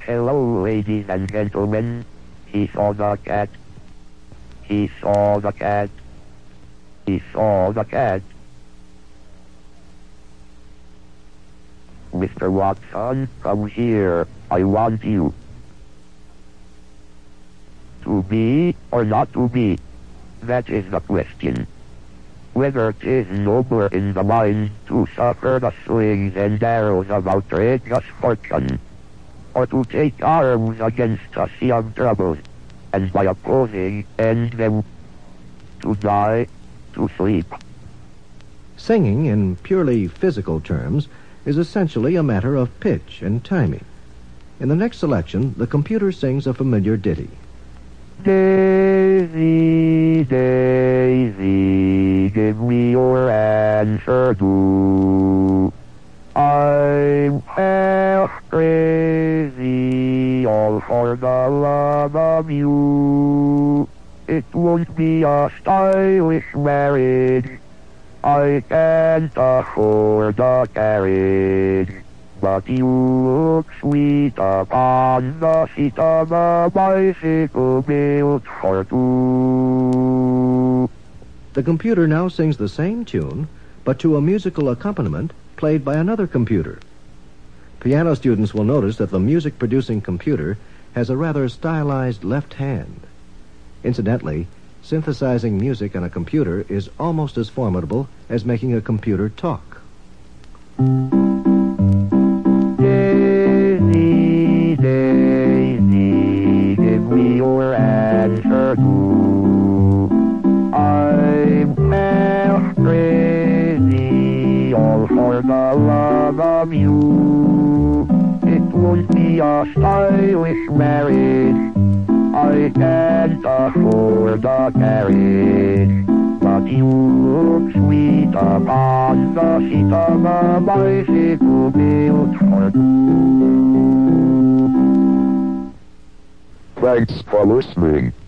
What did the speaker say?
Hello, ladies and gentlemen. He saw the cat. He saw the cat. He saw the cat. Mr. Watson, come here. I want you. To be or not to be? That is the question. Whether 'tis nobler in the mind to suffer the slings and arrows of outrageous fortune, or to take arms against a sea of troubles, and by opposing end them, to die, to sleep. Singing, in purely physical terms, is essentially a matter of pitch and timing. In the next selection, the computer sings a familiar ditty. Daisy, Daisy, give me your answer too. I'm half crazy, all for the love of you. It won't be a stylish marriage. I can't afford a carriage. But you look sweet upon the seat of a bicycle built for two. The computer now sings the same tune, but to a musical accompaniment played by another computer. Piano students will notice that the music-producing computer has a rather stylized left hand. Incidentally, synthesizing music on a computer is almost as formidable as making a computer talk. Daisy, Daisy, give me your answer too. I'm half crazy, all for the love of you. It won't be a stylish marriage. I can't afford a carriage. But you look sweet upon the seat of a bicycle built for two. Thanks for listening.